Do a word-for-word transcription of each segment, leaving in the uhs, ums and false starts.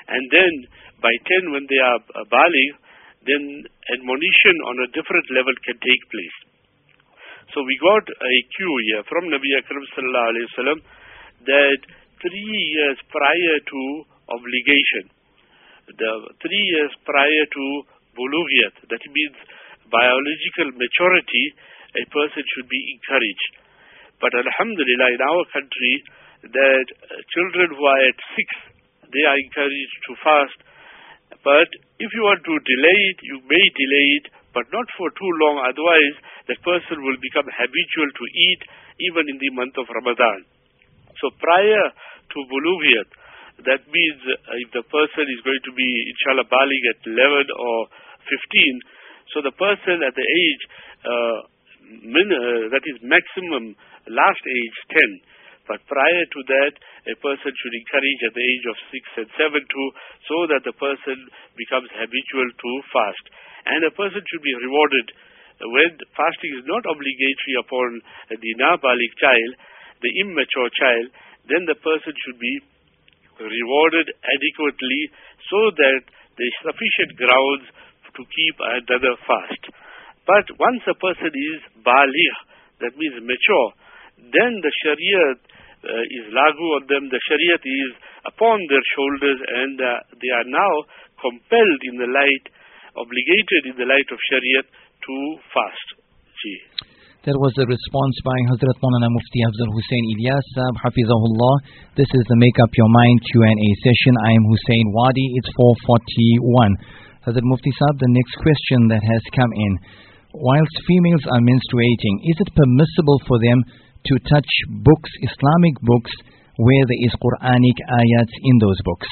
And then by ten, when they are uh, baligh, then admonition on a different level can take place. So we got a cue here from Nabi Akram sallallahu alayhi wa sallam that three years prior to obligation, the three years prior to bulughiyat, that means biological maturity, a person should be encouraged. But alhamdulillah, in our country, that uh, children who are at six, they are encouraged to fast. But if you want to delay it, you may delay it, but not for too long. Otherwise, that person will become habitual to eat even in the month of Ramadan. So prior to bulughiyat, that means uh, if the person is going to be, inshallah, baligh at eleven or fifteen, so the person at the age, uh, min, uh, that is maximum, last age, ten. But prior to that, a person should encourage at the age of six and seven too, so that the person becomes habitual to fast. And a person should be rewarded when fasting is not obligatory upon the nabaligh child, the immature child, then the person should be rewarded adequately so that there is sufficient grounds to keep another fast. But once a person is baligh, that means mature, then the Shariat uh, is lagu on them, the Shariat is upon their shoulders, and uh, they are now compelled in the light, obligated in the light of Shariat to fast. Gee. That was a response by Hazrat Maulana Mufti Afzal Hussain Ilyas Sahab, Hafizahullah. This is the Make Up Your Mind Q and A session. I am Hussein Wadi. It's four forty-one. Hazrat Mufti Sahab, the next question that has come in. Whilst females are menstruating, is it permissible for them to touch books, Islamic books, where there is Quranic ayats in those books?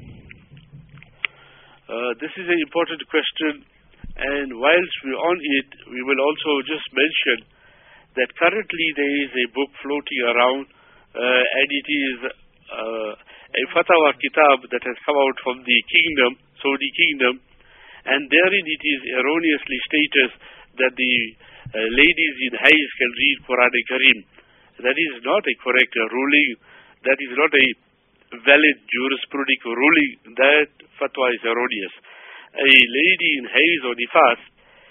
Uh, this is an important question, and whilst we're on it, we will also just mention that currently there is a book floating around, uh, and it is uh, a fatwa kitab that has come out from the kingdom, Saudi kingdom, and therein it is erroneously stated that the uh, ladies in haiz can read Quran Kareem. That is not a correct uh, ruling. That is not a valid jurisprudential ruling. That fatwa is erroneous. A lady in haiz or nifas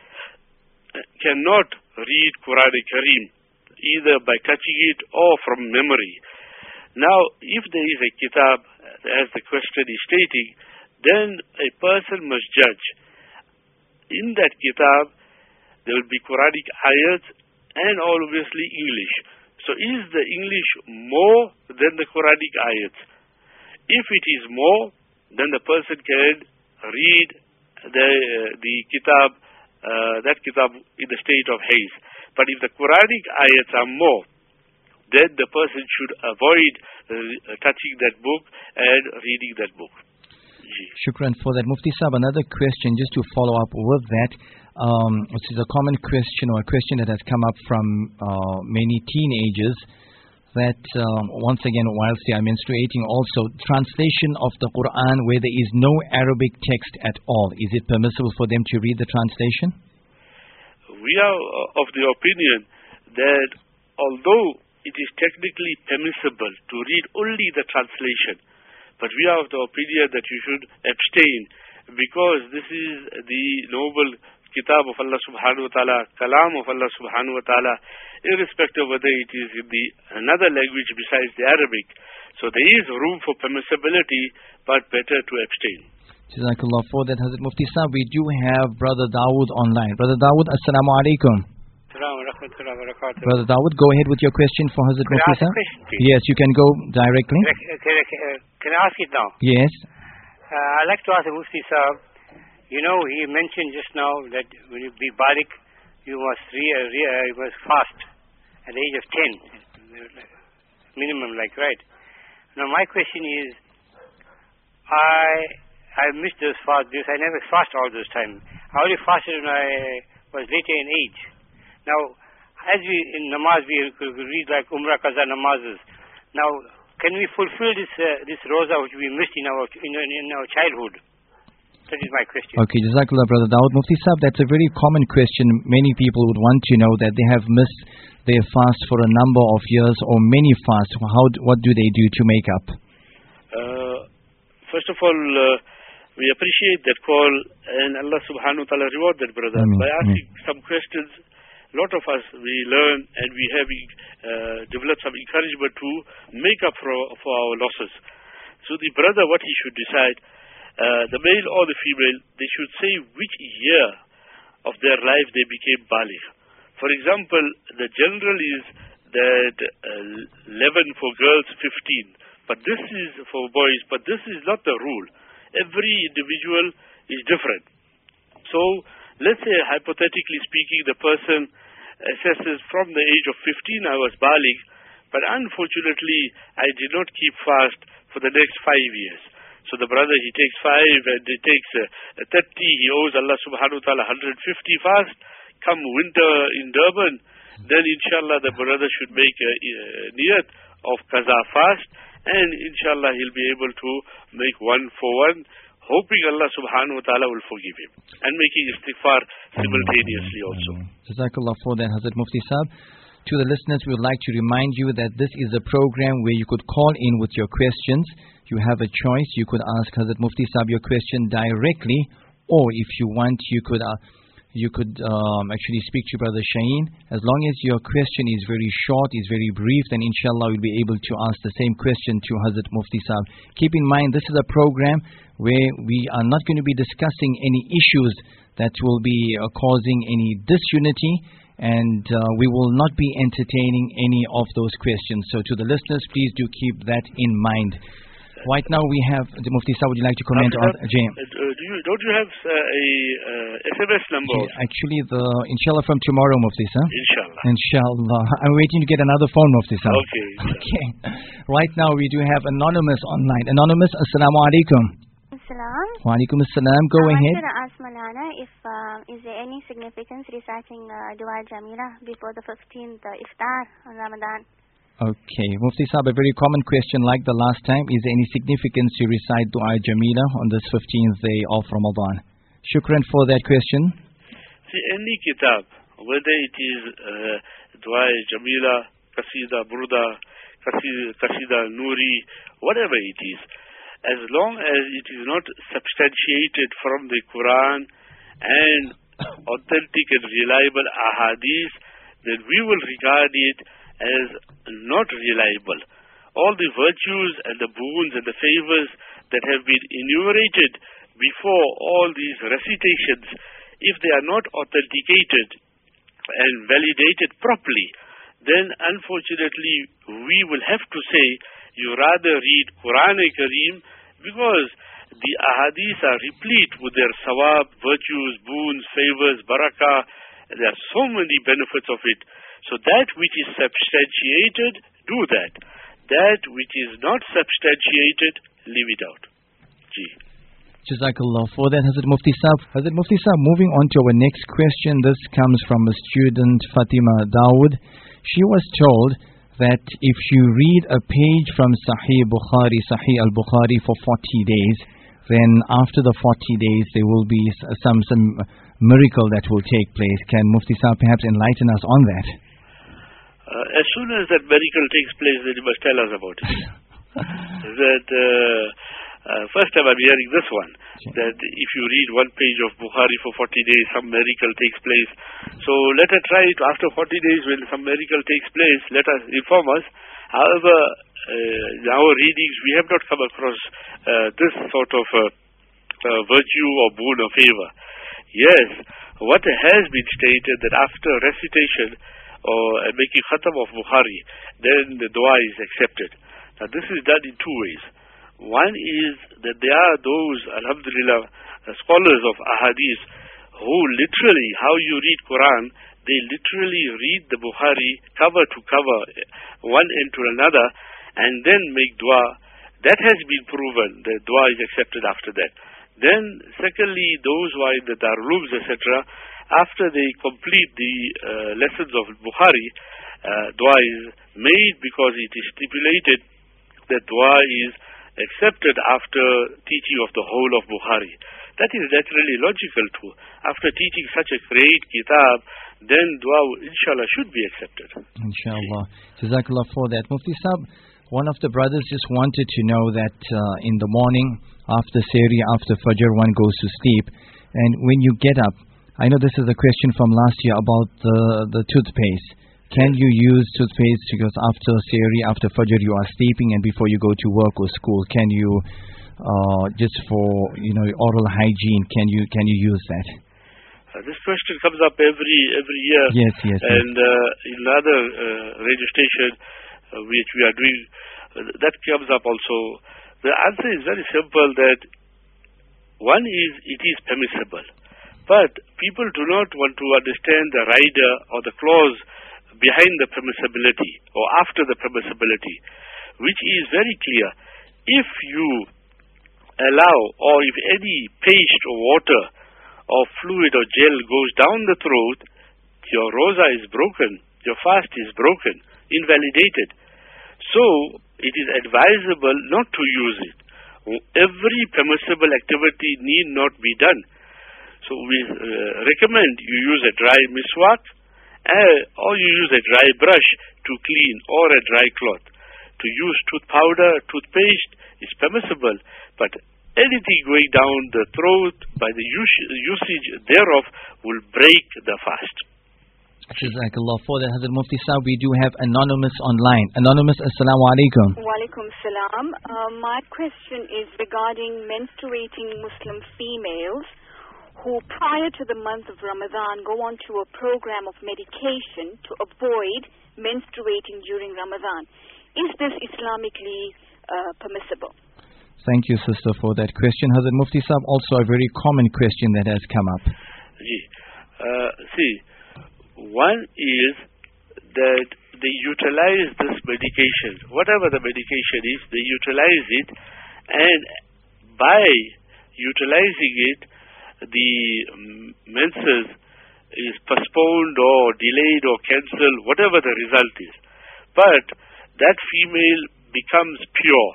cannot read Quran Kareem either by touching it or from memory. Now, if there is a kitab, as the question is stating, then a person must judge. In that kitab, there will be Quranic ayats and obviously English. So is the English more than the Quranic ayats? If it is more, then the person can read the uh, the kitab, uh, that kitab in the state of haiz. But if the Quranic ayats are more, then the person should avoid uh, touching that book and reading that book. Shukran for that. Mufti Sahab, another question just to follow up with that. Um, this is a common question or a question that has come up from uh, many teenagers that um, once again, whilst they are menstruating, also translation of the Quran where there is no Arabic text at all. Is it permissible for them to read the translation? We are of the opinion that although it is technically permissible to read only the translation, but we are of the opinion that you should abstain, because this is the noble kitab of Allah subhanahu wa ta'ala, kalam of Allah subhanahu wa ta'ala, irrespective of whether it is in the another language besides the Arabic. So there is room for permissibility, but better to abstain. Jazakallah for that, Hazrat Mufti Sahab. We do have Brother Dawood online. Brother Dawood, Assalamu alaikum. Brother Dawood, go ahead with your question for Hazrat Can Mufti Sahab. Yes, you can go directly. Can I, can, I, can I ask it now? Yes. Uh, I'd like to ask the Mufti Sahab. You know, he mentioned just now that when you be baligh, you must re, re, uh, you must fast at the age of ten, minimum, like, right? Now, my question is, I I missed those fasts because I never fast all those time. I only fasted when I was later in age. Now, as we in namaz we read like Umrah Qaza namazes. Now, can we fulfill this uh, this roza which we missed in our in, in our childhood? That is my question. Okay, Jazakallah, Brother Dawood. Mufti Sahab, that's a very common question. Many people would want to know that they have missed their fast for a number of years or many fasts. How, what do they do to make up? Uh, first of all, uh, we appreciate that call, and Allah subhanahu wa ta'ala reward that brother. Ameen. By asking Ameen. some questions, a lot of us, we learn and we have uh, developed some encouragement to make up for, for our losses. So the brother, what he should decide, uh, the male or the female, they should say which year of their life they became baligh. For example, the general is that uh, eleven for girls, fifteen. But this is for boys, but this is not the rule. Every individual is different. So, let's say, hypothetically speaking, the person assesses from the age of fifteen, I was baligh, but unfortunately, I did not keep fast for the next five years. So the brother, he takes five and he takes uh, thirty, he owes Allah subhanahu wa ta'ala one hundred fifty fast. Come winter in Durban, then inshallah the brother should make a, a niyat of qaza fast, and inshallah he'll be able to make one for one, hoping Allah subhanahu wa ta'ala will forgive him, and making istighfar simultaneously also. Jazakallah for that, Hazrat Mufti Sahib. To the listeners, we would like to remind you that this is a program where you could call in with your questions. You have a choice. You could ask Hazrat Mufti Sahib your question directly, or if you want, you could uh, you could um, actually speak to Brother Shaheen. As long as your question is very short, is very brief, then inshallah we'll be able to ask the same question to Hazrat Mufti Sahib. Keep in mind, this is a program where we are not going to be discussing any issues that will be uh, causing any disunity, and uh, we will not be entertaining any of those questions. So to the listeners, please do keep that in mind. Right now we have, the Mufti Sahib, would you like to comment on uh, Jay? Uh, do you, don't you have uh, a uh, S M S number? Yeah, actually, the inshallah from tomorrow, Mufti Sahib. Inshallah. Inshallah. I'm waiting to get another phone, Mufti Sahib. Okay. Okay. Right now we do have Anonymous online. Anonymous, Assalamu alaikum. Assalam. Wa alaikum assalam. Go I ahead. wanted to ask Malana if uh, is there any significance reciting uh, Dua Jamila before the fifteenth uh, iftar on Ramadan? Okay. Mufti Sahib, a very common question like the last time. Is there any significance to recite Dua Jamila on this fifteenth day of Ramadan? Shukran for that question. See, any kitab, whether it is uh, Dua Jamila, Qasida Burda, Qasida, Qasida Nuri, whatever it is, as long as it is not substantiated from the Quran and authentic and reliable ahadith, then we will regard it as not reliable. All the virtues and the boons and the favors that have been enumerated before all these recitations, if they are not authenticated and validated properly, then unfortunately we will have to say you rather read Quran-e-Kareem, because the ahadith are replete with their sawab, virtues, boons, favors, barakah. There are so many benefits of it. So that which is substantiated, do that. That which is not substantiated, leave it out. Gee. Jazakallah for that, Hazrat Mufti Sahib. Hazrat Mufti Sahib, moving on to our next question. This comes from a student, Fatima Dawood. She was told that if you read a page from Sahih Bukhari, Sahih al-Bukhari for forty days, then after the forty days there will be some some miracle that will take place. Can Mufti Sahib perhaps enlighten us on that? Uh, as soon as that miracle takes place, then you must tell us about it. that uh, uh, first time I'm hearing this one, that if you read one page of Bukhari for forty days, some miracle takes place. So let us try it after forty days. When some miracle takes place, let us inform us. However, uh, in our readings, we have not come across uh, this sort of uh, uh, virtue or boon or favor. Yes, what has been stated that after recitation or uh, making khatam of Bukhari, then the dua is accepted. Now this is done in two ways. One is that there are those, alhamdulillah, uh, scholars of ahadith who literally, how you read Quran, they literally read the Bukhari cover to cover, one end to another, and then make dua. That has been proven, the dua is accepted after that. Then, secondly, those who are in the Darulums, et cetera, after they complete the uh, lessons of Bukhari, uh, dua is made because it is stipulated that dua is accepted after teaching of the whole of Bukhari. That is naturally logical too. After teaching such a great kitab, then dua, inshallah, should be accepted. Inshallah. Jazakallah for that. Mufti Sahib, one of the brothers just wanted to know that uh, in the morning after Sehri, after Fajr, one goes to sleep. And when you get up, I know this is a question from last year about the, the toothpaste. Can you use toothpaste because after Sehri, after Fajr, you are sleeping, and before you go to work or school, can you, uh, just for, you know, oral hygiene, can you can you use that? Uh, this question comes up every every year. Yes, yes. And uh, in another uh, radio station uh, which we are doing, uh, that comes up also. The answer is very simple, that one is, it is permissible. But people do not want to understand the rider or the clause behind the permissibility or after the permissibility, which is very clear. If you allow, or if any paste or water or fluid or gel goes down the throat, your roza is broken, your fast is broken, invalidated. So it is advisable not to use it. Every permissible activity need not be done. So we uh, recommend you use a dry miswak, uh, or you use a dry brush to clean, or a dry cloth. To use tooth powder, toothpaste is permissible, but anything going down the throat by the us- usage thereof will break the fast. Jazakallah for that, Hazrat Mufti Sahib. We do have Anonymous online. Anonymous, Assalamu alaikum. Wa alaikum salam. Uh, my question is regarding menstruating Muslim females who prior to the month of Ramadan go on to a program of medication to avoid menstruating during Ramadan. Is this Islamically uh, permissible? Thank you, sister, for that question. Hazrat Mufti Sahib, also a very common question that has come up. Uh, see, one is that they utilize this medication, whatever the medication is, they utilize it, and by utilizing it, the um, menses is postponed or delayed or cancelled, whatever the result is. But that female becomes pure.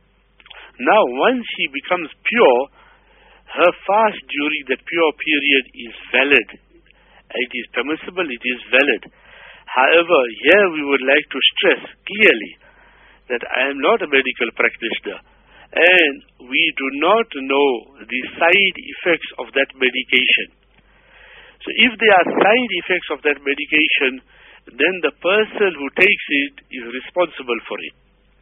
Now, once she becomes pure, her fast during that pure period is valid. It is permissible, it is valid. However, here we would like to stress clearly that I am not a medical practitioner, and we do not know the side effects of that medication. So if there are side effects of that medication, then the person who takes it is responsible for it.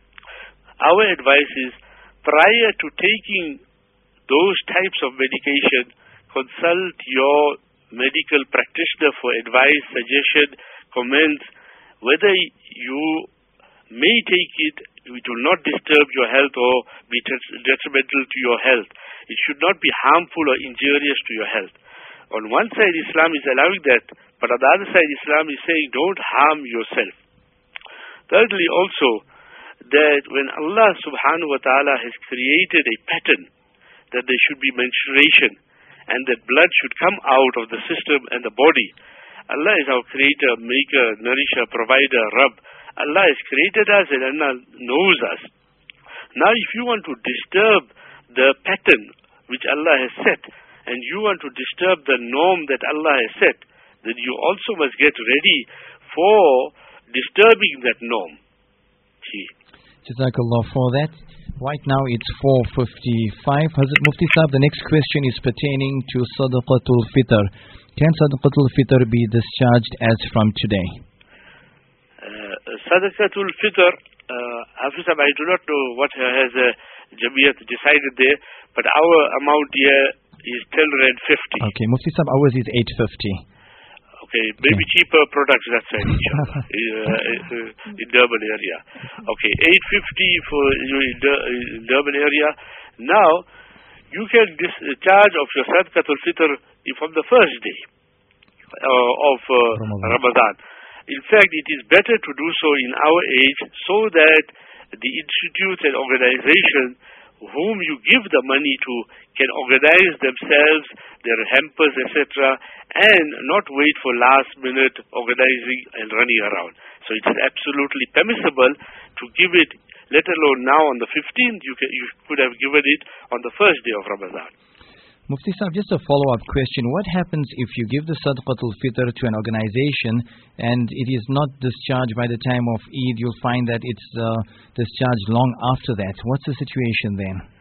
Our advice is, prior to taking those types of medication, consult your medical practitioner for advice, suggestion, comments, whether you may take it, it will not disturb your health or be detrimental to your health. It should not be harmful or injurious to your health. On one side, Islam is allowing that, but on the other side, Islam is saying don't harm yourself. Thirdly, also, that when Allah subhanahu wa ta'ala has created a pattern that there should be menstruation and that blood should come out of the system and the body, Allah is our creator, maker, nourisher, provider, Rabb. Allah has created us and Allah knows us. Now if you want to disturb the pattern which Allah has set, and you want to disturb the norm that Allah has set, then you also must get ready for disturbing that norm. See. Jazakallah for that. Right now it's four fifty-five. Hazrat Mufti Sahib, the next question is pertaining to Sadaqatul Fitr. Can Sadaqatul Fitr be discharged as from today? Uh, Sadaqatul Fitr, uh, Hafiz, I do not know what has uh, Jamiyat decided there, but our amount here is ten rand fifty. Okay, Mufti Sahib, ours is eight fifty. Okay, maybe okay. Cheaper products, that's right, inshallah, uh, in Durban area. Okay, eight fifty for you in, Dur- in Durban area. Now, you can discharge of your Sadaqatul Fitr from the first day uh, of uh, Ramadan. Ramadan. In fact, it is better to do so in our age so that the institutes and organizations whom you give the money to can organize themselves, their hampers, et cetera, and not wait for last minute organizing and running around. So it is absolutely permissible to give it, let alone now on the fifteenth, you, can, you could have given it on the first day of Ramadan. Mufti Sahib, just a follow-up question. What happens if you give the Sadaqatul Fitr to an organization and it is not discharged by the time of Eid? You'll find that it's uh, discharged long after that. What's the situation then?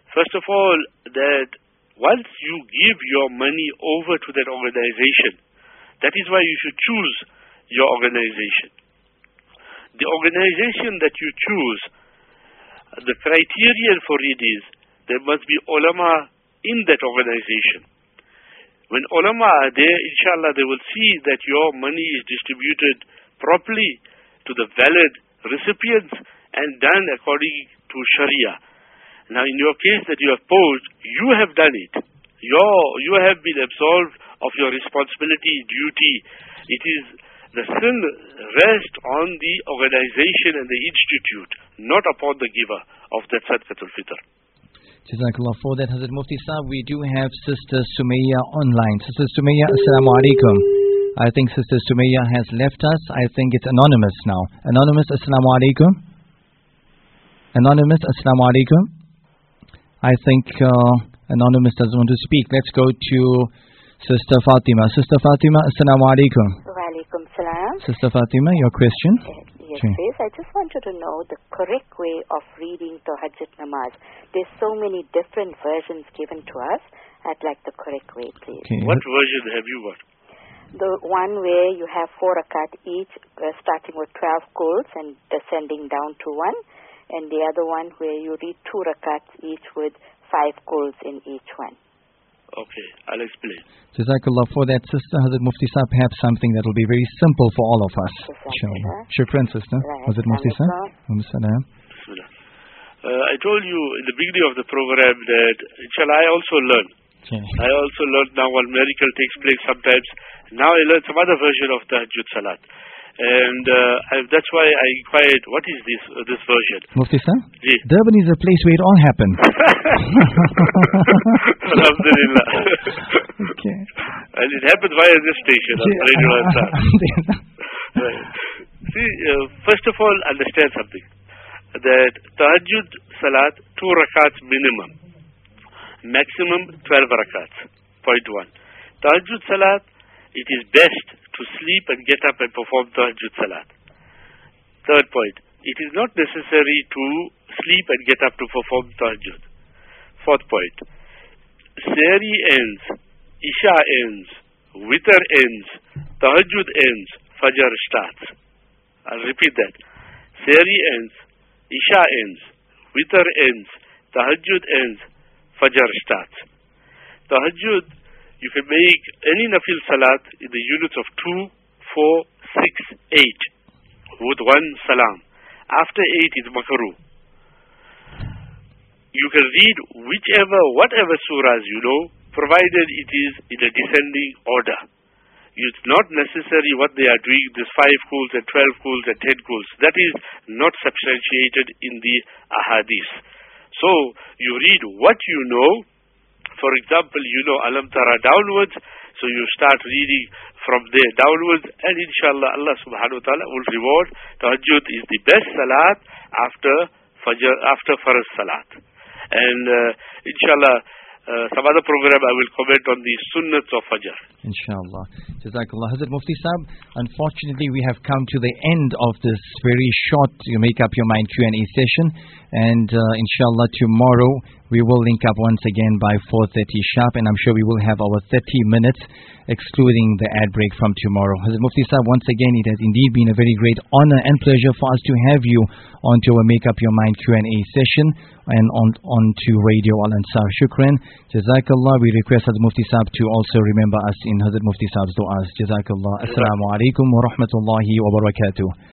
First of all, that once you give your money over to that organization, that is why you should choose your organization. The organization that you choose, the criterion for it is there must be ulama in that organization. When ulama are there, inshallah, they will see that your money is distributed properly to the valid recipients and done according to Sharia. Now, in your case that you have posed, you have done it. Your, you have been absolved of your responsibility, duty. It is the sin rests on the organization and the institute, not upon the giver of that Sadaqatul Fitr. Jazakallah for that, Hazrat Mufti Sahib. We do have Sister Sumayya online. Sister Sumayya, Assalamu Alaikum. I think Sister Sumayya has left us. I think it's anonymous now. Anonymous, Assalamu Alaikum. Anonymous, Assalamu Alaikum. I think uh, Anonymous doesn't want to speak. Let's go to Sister Fatima. Sister Fatima, Assalamu Alaikum. Wa alaikum salam. Sister Fatima, your question? Yes, please. I just wanted to know the correct way of reading Tahajjud Namaz. There's so many different versions given to us. I'd like the correct way, please. Okay. What version have you got? The one where you have four rakat each, uh, starting with twelve quls and descending down to one, and the other one where you read two rakats each with five quls in each one. Okay, I'll explain. Jazakallah for that, Sister. Hazrat Mufti Sahib, perhaps something that will be very simple for all of us. Inshallah. Shukran, Sister. Hazrat Mufti Sahib. Bismillah. Uh, I told you in the beginning of the program that, inshallah, I also learn. Okay. I also learned now one miracle takes place sometimes. Now I learned some other version of Tahajjud Salat. And uh, I, that's why I inquired, what is this uh, this version? Mufti Sahib? Ji. Durban is a place where it all happens. Alhamdulillah. Okay. And it happens via this station on Radio Ansar. Right. See, uh, first of all, understand something. That Tahajjud Salat, two rakats minimum. Maximum twelve rakats. Point one. Tahajjud Salat, it is best to sleep and get up and perform Tahajjud Salat. Third point, it is not necessary to sleep and get up to perform Tahajjud. Fourth point, Sehri ends, Isha ends, Witr ends, Tahajjud ends, Fajr starts. I'll repeat that. Sehri ends, Isha ends, Witr ends, Tahajjud ends, Fajr starts. Tahajjud, you can make any nafil salat in the units of two, four, six, eight with one salam. After eight is makruh. You can read whichever, whatever surahs you know, provided it is in a descending order. It's not necessary what they are doing, this five quls and twelve quls and ten quls. That is not substantiated in the ahadith. So, you read what you know. For example, you know Alam Tara downwards, so you start reading from there downwards, and inshallah Allah subhanahu wa ta'ala will reward. Tahajjud is the best salat after Fajr, after Farz salat. And uh, inshallah, uh, some other program I will comment on the sunnats of Fajr. Inshallah. Jazakallah. Hazrat Mufti Sahib, unfortunately we have come to the end of this very short You Make Up Your Mind Q and A session, and uh, inshallah tomorrow we will link up once again by four thirty sharp, and I'm sure we will have our thirty minutes excluding the ad break from tomorrow. Hazrat Mufti Sahib, once again it has indeed been a very great honor and pleasure for us to have you onto our Make Up Your Mind Q and A session and on onto Radio Al Ansar. Shukran. Jazakallah. We request Hazrat Mufti Sahib to also remember us in Hazrat Mufti Sahib's du'as. Jazakallah. Assalamu alaikum wa rahmatullahi wa barakatuh.